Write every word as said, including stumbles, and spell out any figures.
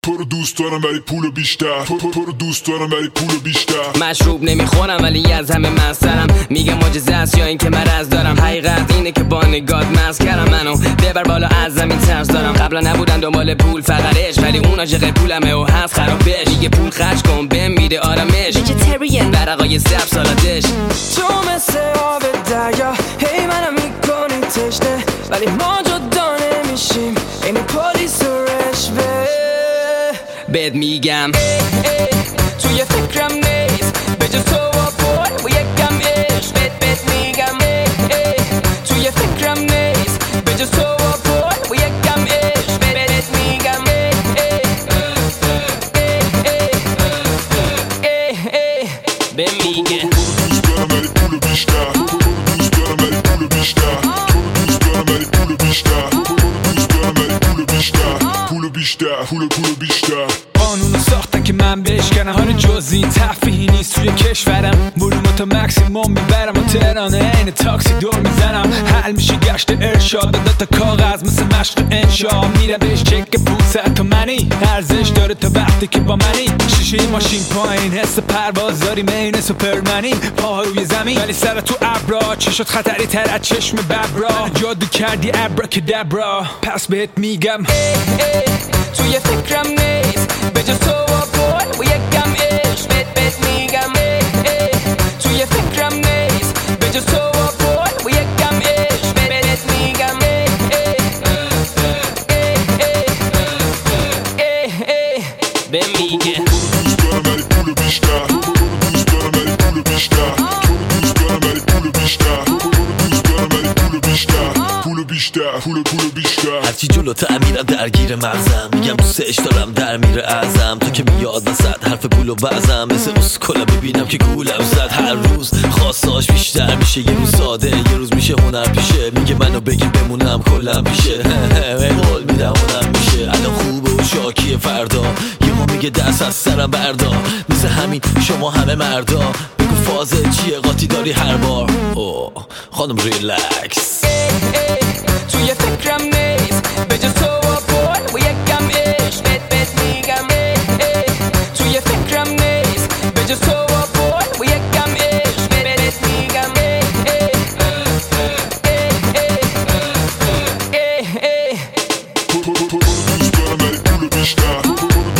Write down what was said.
تو رو دوست دارم ولی پولو بیشتر، تو رو دوست دارم ولی پولو بیشتر. مشروب نمیخورم ولی از همه مسترم، میگه معجزه است یا این که مرض دارم. حقیقت اینه که با نگات مست کردم منو، ببر بالا از زمین ترس دارم. قبلا نبودن دنبال پول فقط عشق، ولی اون عاشق پولمه و هست خرابش. میگه پول خرج کن بهم میده آرامش، ویژیتریان برقای سب سالاتش. تو مثل آب دریا هی منم میکنی تشنه، ولی ما جدا نمیشیم این پلیس و رشوه. بهت میگم توی فکرم نیست به جز تو و پول و یکم عشق. بهت بهت میگم توی فکرم نیست به جز تو و پول و یکم عشق. بهت میگم به میگه دوست دارم ولی پولو بیشتر، دوست دارم ولی پولو بیشتر، دوست دارم ولی پولو بیشتر، دوست دارم ولی پولو بیشتر، پولو بیشتر، پولو پولو بیشتر. قانونو ساختن که من بشکنم، حالا جز این تفریحی نیست توی کشورم. بلومو تا مکسیموم میبرم و تهرانه عین تاکسی دور میزنم. حل میشه گشت ارشاد، داده تا کاغذ مثل مشق انشا. میره بهش چک پونصد تومنی، ارزش داره تا وقتی که با منی. شیشه ماشین پایین، حس پرواز داری مین سوپرمنی. پاها روی زمین ولی سر تو ابرا، چی شد خطری تر از چشم ببرا. جادو کردی ابراکدابرا، پس بهت میگم توی فکرم نیست به جز تو و پول و یکم عشق. بهت بهت میگم توی فکرم نیست به جز تو و پول و یکم عشق. بهت میگم به میگه دوست دارم ولی پولو بیشتر، دوست دارم ولی پولو بیشتر، دوست دارم ولی پولو بیشتر، دوست دارم ولی پولو بیشتر، پولو بیشتر، پولو پولو بیشتر. هرچی جلوتر میرم درگیر مغزم، میگم دوستش دارم در میره ازم. تو که میاد وسط حرف پول و وزم، مثل اسکولا ببینم که گولم زد. هر روز خواستاش بیشتر میشه، یه روز ساده یه روز میشه هنر پیشه. میگه منو بگی بمونم کلم پیشه، قول میدم هنر میشه. الان خوبه و شاکیه فردا، یهو میگه دست از سرم بردار. مثل همین شما همه مردا، بگو فازه چیه قاطی داری هر بار. اوه خانم ریلکس توی فکرم نیست به جز تو و پول و یکم عشق. بهت بهت میگم توی فکرم نیست به جز تو و پول و یکم عشق. بهت میگم دوست دارم ولی پولو بیشتر،